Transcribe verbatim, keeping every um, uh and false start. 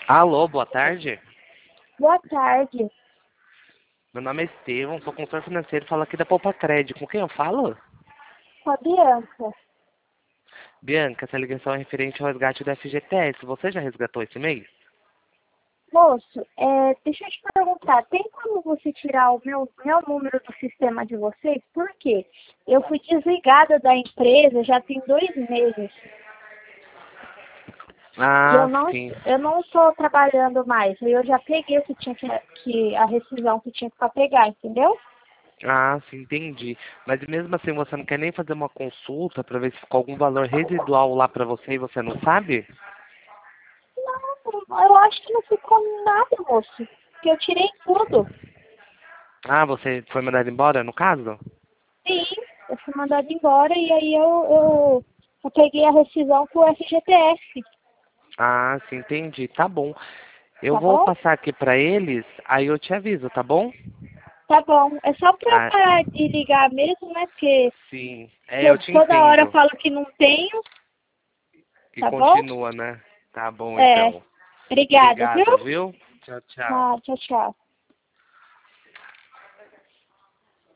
Alô, boa tarde. Boa tarde. Meu nome é Estevão, sou consultor financeiro, falo aqui da Poupa Crédito. Com quem eu falo? Com a Bianca. Bianca, essa ligação é referente ao resgate do F G T S. Você já resgatou esse mês? Moço, é, deixa eu te perguntar, tem como você tirar o meu, meu número do sistema de vocês? Por quê? Eu fui desligada da empresa já tem dois meses. E eu Ah, não sim. eu não estou trabalhando mais. E eu já peguei o que tinha que, que a rescisão que tinha para pegar, entendeu? Ah, sim, entendi. Mas mesmo assim, você não quer nem fazer uma consulta para ver se ficou algum valor residual lá para você e você não sabe? Não, eu acho que não ficou nada, moço. Porque eu tirei tudo. Ah, você foi mandado embora, no caso? Sim, eu fui mandada embora e aí eu, eu, eu peguei a rescisão com o F G T S, Ah, sim, entendi. Tá bom. Eu tá vou bom? passar aqui para eles, aí eu te aviso, tá bom? Tá bom. É só pra Ah, parar de ligar mesmo, né? Porque sim. É, eu to- te toda hora eu entendo. falo que não tenho, E tá bom? continua, né? Tá bom, É. então. Obrigada, viu? Obrigado, viu? Tchau, tchau. Tá, tchau, tchau.